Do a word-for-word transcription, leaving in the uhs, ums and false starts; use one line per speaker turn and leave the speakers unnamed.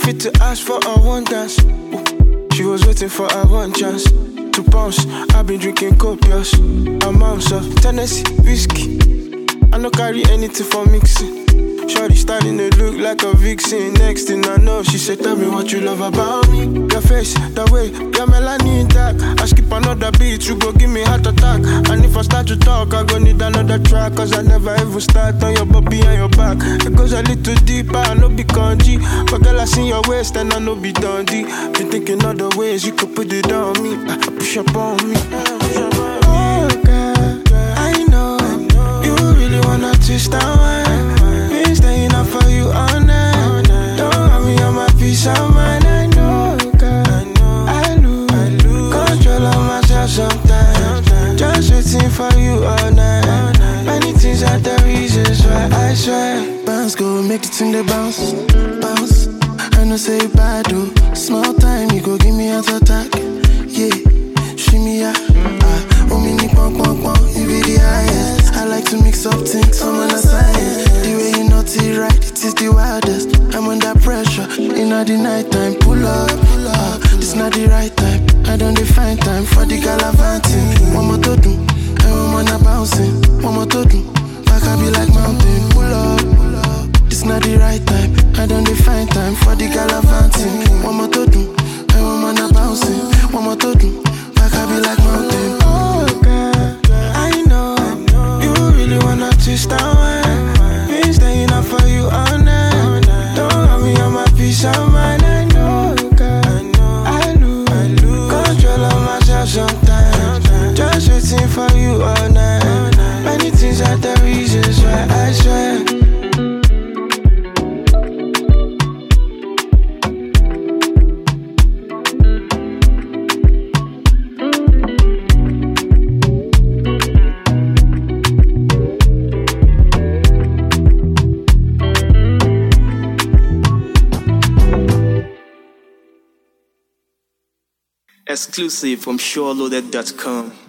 fit to ask for a one dance. Ooh. She was waiting for a one chance to bounce. I've been drinking copious amounts of Tennessee whiskey. I no carry anything for mixing. Shorty starting to look like a vixen. Next thing I know, she said, tell me what you love about me. Your face, the way, your melanin dark. I skip another beat, you go give me heart attack. And if I start to talk, I go need another track. Cause I never even start on your body and your back. It goes a little deeper, I know be kanji. But girl, I see your waist and I know be dundee. Been thinking other ways, you could put it on me. I push up on me. Oh God, I know, you really wanna twist and wine. Staying up for you all night. Don't have me on my peace of mind. I know, God, I lose control of myself sometimes. Just waiting for you all night. Many things are the reasons why I swear.
Bounce go make the thing they bounce, bounce. I know say bad do. Small time you go give me a attack. Yeah, shimmy ya. Ah, oh me ni pong pong pong. You be the highest. I like to mix up things, I'm on a science. The way you know it right, it is the wildest. I'm under pressure, in the night time. Pull up, pull up, it's not the right time. I don't define time for the galavanting. One more to do, and one more na bouncing. One more to do, back I be like mountain. Pull up, pull up, it's not the right time. I don't define time for the galavanting. One more to do, and one more na bouncing. One more to do, back I be like mountain.
Oh God, I know, you really wanna twist and wine. Been staying up for you all night. Don't have me on my peace of mind. I know, God, I lose control of myself sometimes. Just waiting for you all night. Many things are the reasons why I swear.
Exclusive from SureLoaded dot com.